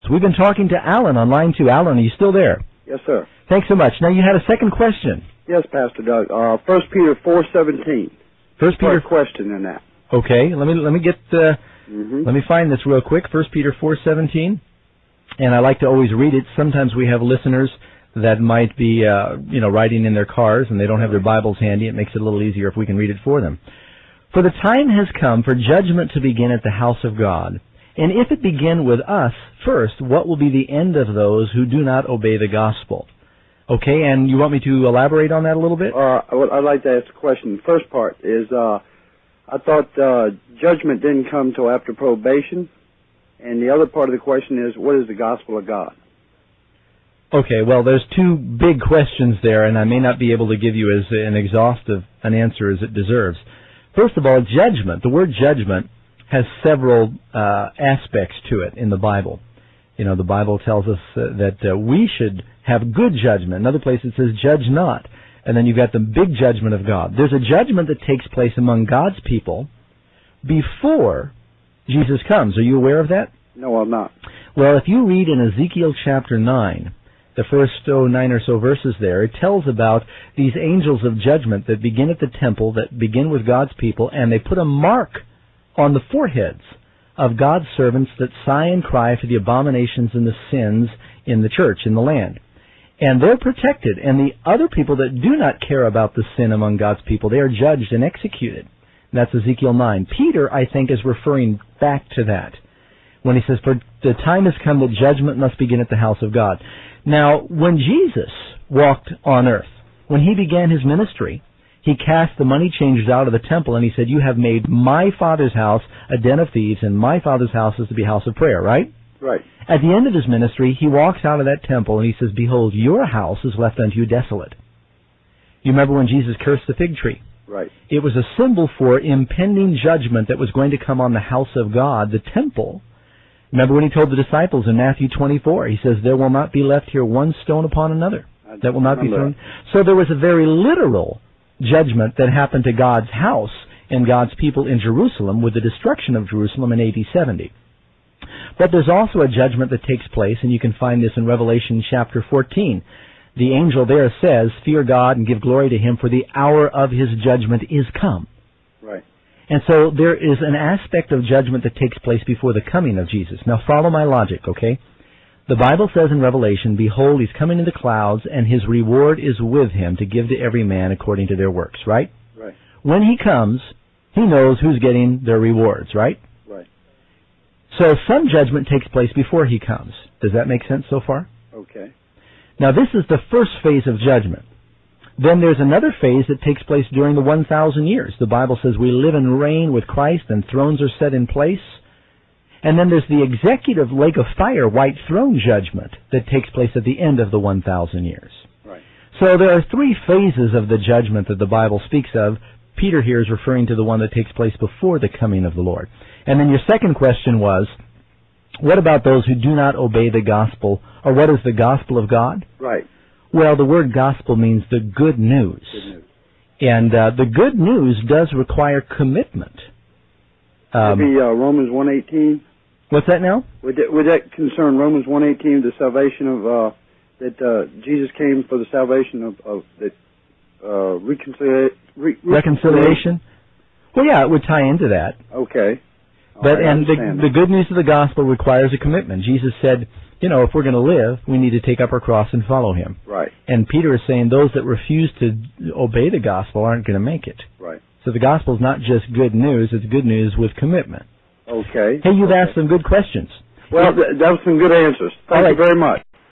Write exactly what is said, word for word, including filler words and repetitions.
We've been talking to Alan on line two. Alan, are you still there? Yes, sir. Thanks so much. Now, you had a second question. Yes, Pastor Doug. Uh, First Peter four seventeen. First Peter question in that. Okay, let me let me get uh, mm-hmm. let me find this real quick. First Peter four seventeen, and I like to always read it. Sometimes we have listeners that might be uh, you know riding in their cars and they don't have their Bibles handy. It makes it a little easier if we can read it for them. For the time has come for judgment to begin at the house of God. And if it begin with us first, what will be the end of those who do not obey the gospel? Okay, and you want me to elaborate on that a little bit? Uh, I'd like to ask a question. The first part is, uh, I thought uh, judgment didn't come till after probation. And the other part of the question is, what is the gospel of God? Okay, well, there's two big questions there, and I may not be able to give you as an exhaustive an answer as it deserves. First of all, judgment. The word judgment has several uh, aspects to it in the Bible. You know, the Bible tells us uh, that uh, we should have good judgment. Another place it says, judge not. And then you've got the big judgment of God. There's a judgment that takes place among God's people before Jesus comes. Are you aware of that? No, I'm not. Well, if you read in Ezekiel chapter nine, the first oh, nine or so verses there, it tells about these angels of judgment that begin at the temple, that begin with God's people, and they put a mark on the foreheads of God's servants that sigh and cry for the abominations and the sins in the church, in the land. And they're protected. And the other people that do not care about the sin among God's people, they are judged and executed. And that's Ezekiel nine. Peter, I think, is referring back to that when he says, for the time has come that judgment must begin at the house of God. Now, when Jesus walked on earth, when he began his ministry, he cast the money changers out of the temple, and he said, you have made my Father's house a den of thieves, and my Father's house is to be a house of prayer, right? Right. At the end of his ministry, he walks out of that temple, and he says, behold, your house is left unto you desolate. You remember when Jesus cursed the fig tree? Right. It was a symbol for impending judgment that was going to come on the house of God, the temple. Remember when he told the disciples in Matthew twenty-four, he says, there will not be left here one stone upon another that will not be thrown. So there was a very literal judgment that happened to God's house and God's people in Jerusalem with the destruction of Jerusalem in A D seventy. But there's also a judgment that takes place, and you can find this in Revelation chapter fourteen. The angel there says, fear God and give glory to him, for the hour of his judgment is come. Right. And so there is an aspect of judgment that takes place before the coming of Jesus. Now follow my logic, okay? The Bible says in Revelation, behold, he's coming in the clouds, and his reward is with him to give to every man according to their works, right? Right. When he comes, he knows who's getting their rewards, right? Right. So some judgment takes place before he comes. Does that make sense so far? Okay. Now this is the first phase of judgment. Then there's another phase that takes place during the one thousand years. The Bible says we live and reign with Christ, and thrones are set in place. And then there's the executive lake of fire, white throne judgment that takes place at the end of the one thousand years. Right. So there are three phases of the judgment that the Bible speaks of. Peter here is referring to the one that takes place before the coming of the Lord. And then your second question was, what about those who do not obey the gospel, or what is the gospel of God? Right. Well, the word gospel means the good news. Good news. And uh, the good news does require commitment. Um, Maybe uh, Romans one eighteen. What's that now? Would that, would that concern Romans one eighteen, the salvation of uh, that uh, Jesus came for the salvation of, of that uh, reconcilia- re- reconciliation? Well, yeah, it would tie into that. Okay. All But right, and the, the good news of the gospel requires a commitment. Jesus said, you know, if we're going to live, we need to take up our cross and follow him. Right. And Peter is saying those that refuse to obey the gospel aren't going to make it. Right. So the gospel is not just good news, it's good news with commitment. Okay. Hey, you've okay. asked some good questions. Well, th- that was some good answers. Thank All right. you very much.